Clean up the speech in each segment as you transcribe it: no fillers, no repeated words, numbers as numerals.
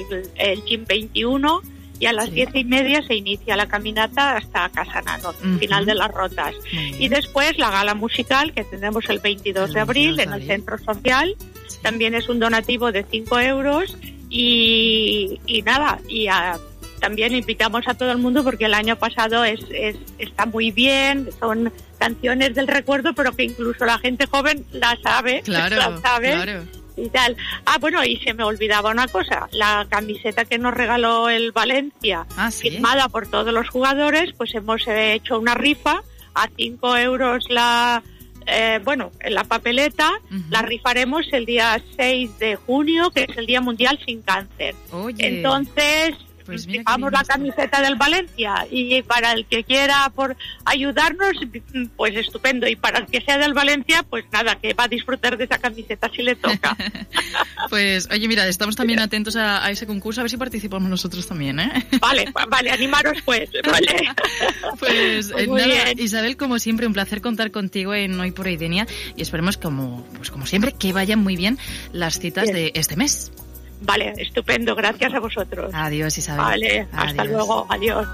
el Gym 21, y a las 10:30 se inicia la caminata hasta Casa Nano, final de las Rotas. Y después la gala musical que tendremos el 22 de abril en el Centro Social. También es un donativo de 5 euros y nada, también invitamos a todo el mundo porque el año pasado está muy bien, son canciones del recuerdo, pero que incluso la gente joven la sabe. Claro. Y tal. Bueno, y se me olvidaba una cosa, la camiseta que nos regaló el Valencia, firmada por todos los jugadores, pues hemos hecho una rifa a 5 euros en la papeleta. La rifaremos el día 6 de junio, que es el Día Mundial sin Cáncer. Oye. Entonces, pues fijamos la camiseta del Valencia, y para el que quiera por ayudarnos, pues estupendo, y para el que sea del Valencia, pues nada, que va a disfrutar de esa camiseta si le toca. Pues oye, mira, estamos también atentos a ese concurso, a ver si participamos nosotros también, ¿eh? Vale, animaros pues, vale. Pues muy nada, bien. Isabel, como siempre, un placer contar contigo en Hoy por Hoy Denia, y esperemos como siempre que vayan muy bien las citas de este mes. Vale, estupendo, gracias a vosotros. Adiós, Isabel. Vale, hasta luego, adiós.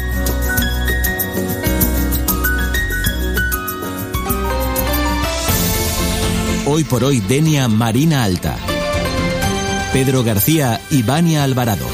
Hoy por Hoy Denia, Marina Alta. Pedro García y Vania Alvarado.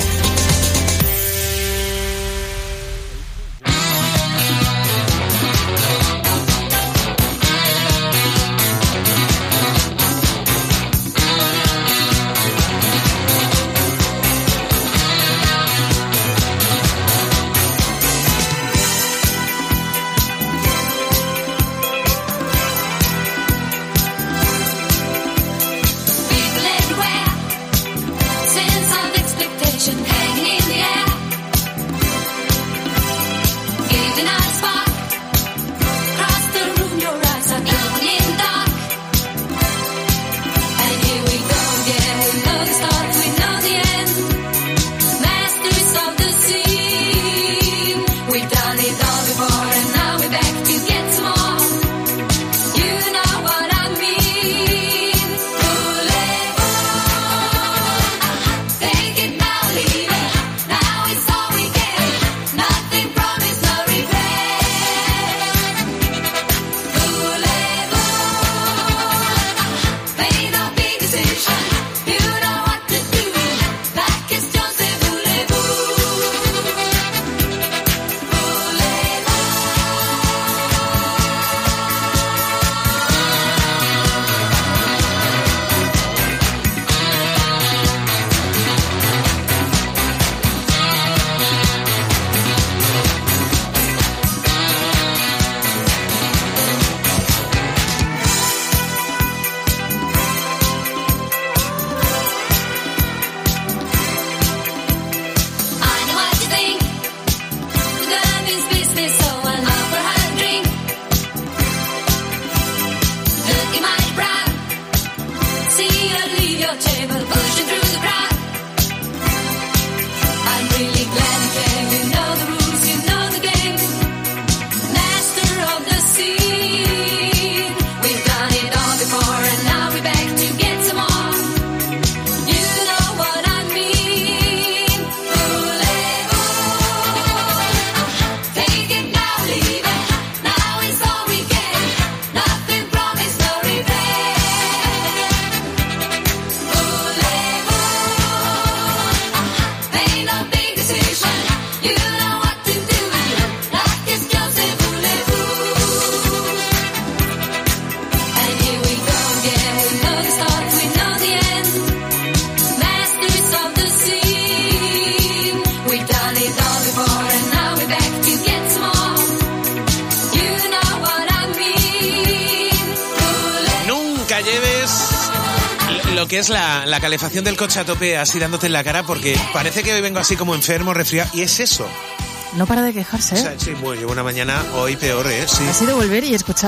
Lo que es la calefacción del coche a tope así dándote en la cara, porque parece que hoy vengo así como enfermo, resfriado, y es eso. No para de quejarse, ¿eh? O sea, sí, bueno, llevo una mañana hoy peor, ¿eh? Sí. Ha sido volver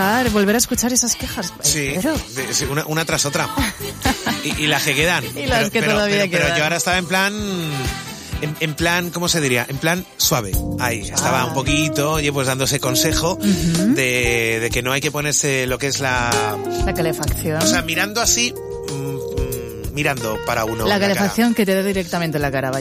a escuchar esas quejas. Sí, pero... una tras otra. y las que quedan. Y las que todavía quedan. Pero yo ahora estaba en plan, ¿cómo se diría? En plan suave. Ahí, estaba un poquito, oye, pues dándose consejo de que no hay que ponerse lo que es la calefacción. O sea, mirando así, mirando para uno. La calefacción que te da directamente en la cara, vaya.